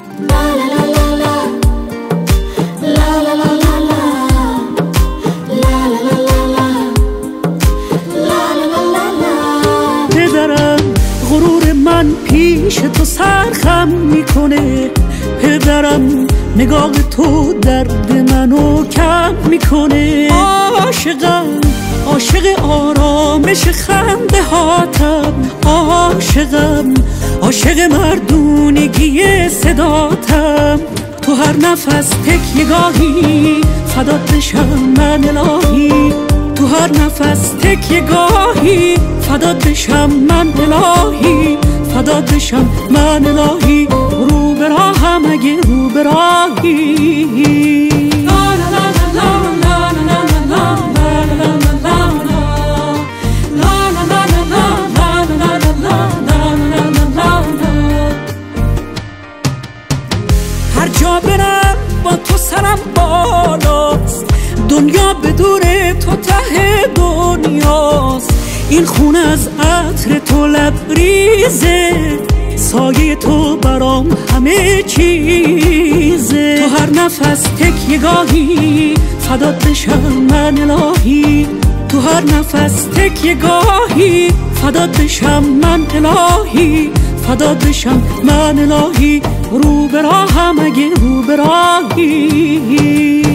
غرور من پیش تو سرخم میکنه، پدرم نگاه تو درد منو کم میکنه. عاشقم عاشق آرامش خنده هاتم، عاشقم عاشق مردونگی صداتم. تو هر نفس تکیه‌گاهی فدات بشم من الهی، تو هر نفس تکیه‌گاهی فدات بشم من الهی، فدات بشم من الهی. رو به راهم اگه رو به راهی. هر جا برم با تو سرم بالاست، دنیا به دور تو ته دنیاست. این خون از عطر تو لبریزه، سایه تو برام همه چیزه. تو هر نفس تکیه‌گاهی فدات بشم من الهی، تو هر نفس تکیه‌گاهی فدات بشم من الهی، فدات بشم من الهی. رو به راهم اگه رو به راهی.